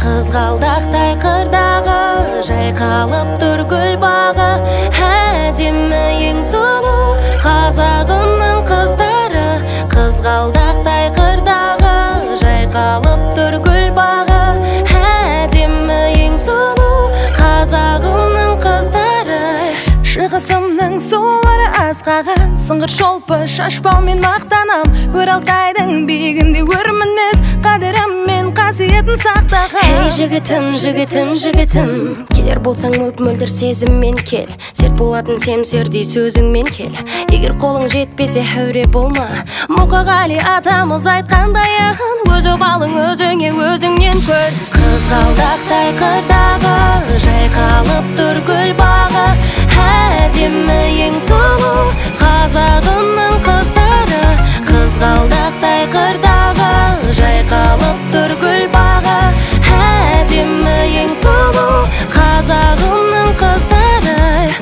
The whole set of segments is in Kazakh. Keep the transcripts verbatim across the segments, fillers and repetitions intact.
Қызғалдақтай қырдағы жайқалып тұр гүл бағы, әдемі ең сұлу қазағымның қыздары. Қызғалдақтай қырдағы жайқалып тұр гүл бағы, әдемі ең сұлу қазағымның қыздары. Шығысымның сұлулары асқаған, сыңғыр шолпы шашбаумен мақтанам. Оралтайдың биігінде өр мінез, қадірім мен қасиетін сақтаған. Ей жігітім, жігітім, жігітім, келер болсаң мөп-мөлдір сезіммен кел. Серт болатын семсердей сөзіңмен кел. Егер қолың жетпесе әуре болма. Мұқағали атамыз айтқандай, өз обалың өзіңе өзіңнен көр. Қызғалдақтай қырдағы жайқалып тұр гүл бағы, әдемі ең сұлу қазағымның қыздары. Қызғалдақтай қырдағы жайқалып тұр гүл бағы, әдемі ең сұлу қазағымның қыздары.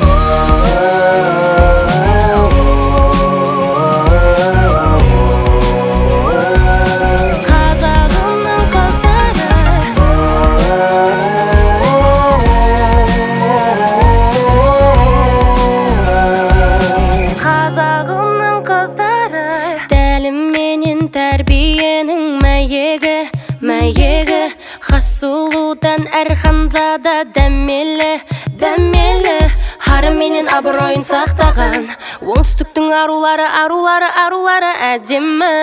Тәрбиенің мәйегі, мәйегі, хас сұлудан әр ханзада дәмелі, дәмелі. Ары менен абыройын сақтаған, оңтүстіктің арулары, арулары, арулары әдемі.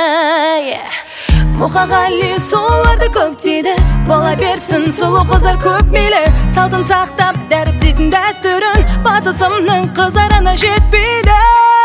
Мұқағали сұлуларды көп дейді, бола берсін сұлу қыздар көп мейлі. Салтын сақтап дәріптейтін дәстүрін, батысымның қыздарына жетпейді.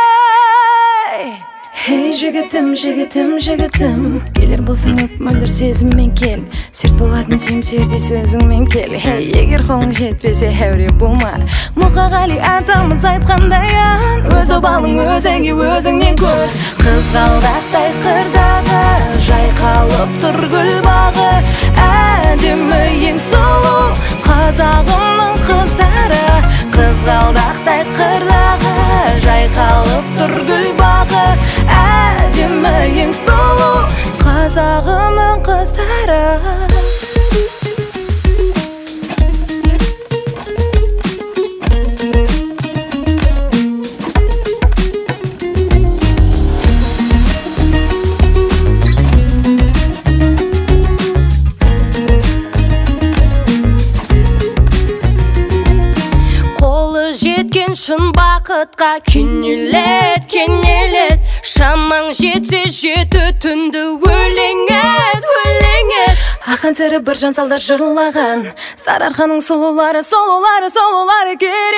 Ей жігітім, жігітім, жігітім, келер болсаң мөп-мөлдір сезіммен кел. Серт болатын семсердей сөзіңмен кел. Ей, егер қолың жетпесе әуре болма. Мұқағали атамыз айтқандай, өз обалың өзіңе өзіңнен көр. Қызғалдақтай қырдағы жайқалып тұр гүл бағы, әдемі ең сұлу қазағымның қыздары. Қызғалдақтай қырдағы жайқалып тұр гүл бағы, әдемі ең сұлу қазағымның қыздары. Жеткен шын бақытқа кенелет, кенелет. Шамаң жетсе жеті түнді өлеңет, өлеңет. Ақан сірі бір жан салдар жырлаған, Сарыарқаның сұлулары, сұлулары, сұлулары кел.